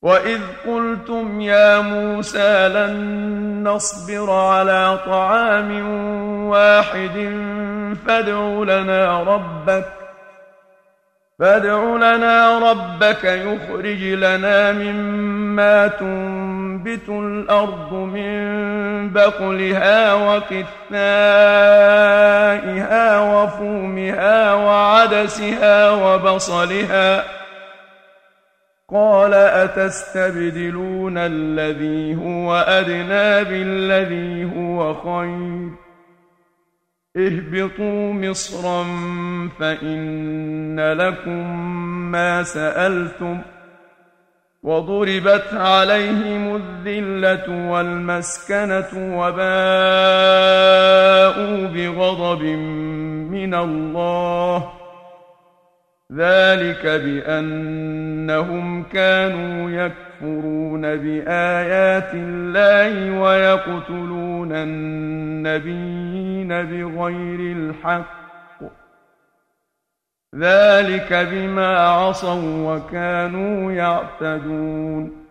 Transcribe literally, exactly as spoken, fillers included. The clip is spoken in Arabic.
وإذ قلتم يا موسى لن نصبر على طعام واحد فادع لنا ربك فادع لنا ربك يخرج لنا مما تنبت الأرض من بقلها وقثائها وفومها وعدسها وبصلها قال أتستبدلون الذي هو أدنى بالذي هو خير اهبطوا مصرا فإن لكم ما سألتم وضربت عليهم الذلة والمسكنة وباءوا بغضب من الله ذلك بأنهم كانوا يكفرون بآيات الله ويقتلون النبيين بغير الحق ذلك بما عصوا وكانوا يعتدون